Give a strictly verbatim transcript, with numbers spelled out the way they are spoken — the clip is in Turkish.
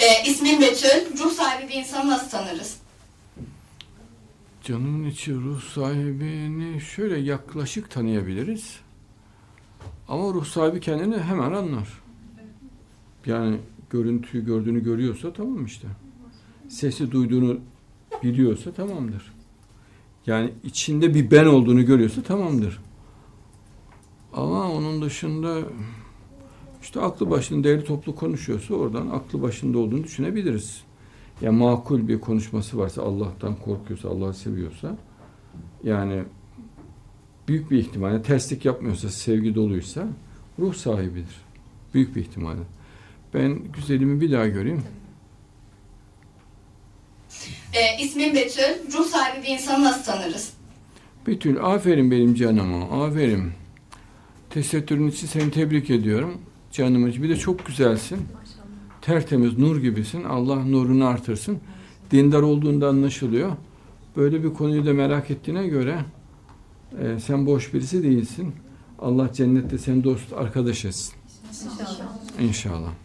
Ee, ismim Betül. Ruh sahibi bir insanı nasıl tanırız? Canımın içi ruh sahibini şöyle yaklaşık tanıyabiliriz. Ama ruh sahibi kendini hemen anlar. Yani görüntüyü gördüğünü görüyorsa tamam işte. Sesi duyduğunu biliyorsa tamamdır. Yani içinde bir ben olduğunu görüyorsa tamamdır. Ama onun dışında işte aklı başında değerli toplu konuşuyorsa oradan aklı başında olduğunu düşünebiliriz. Yani makul bir konuşması varsa, Allah'tan korkuyorsa, Allah'ı seviyorsa, yani büyük bir ihtimalle terslik yapmıyorsa, sevgi doluysa ruh sahibidir. Büyük bir ihtimalle. Ben güzelimi bir daha göreyim. Ee, ismim Betül. Ruh sahibi bir insanı nasıl tanırız? Betül, aferin benim canıma, aferin. Tesettürün için seni tebrik ediyorum. Canımın içi. Bir de çok güzelsin. Tertemiz, nur gibisin. Allah nurunu artırsın. Dindar olduğunda anlaşılıyor. Böyle bir konuyu da merak ettiğine göre e, sen boş birisi değilsin. Allah cennette sen dost arkadaş etsin. İnşallah. İnşallah.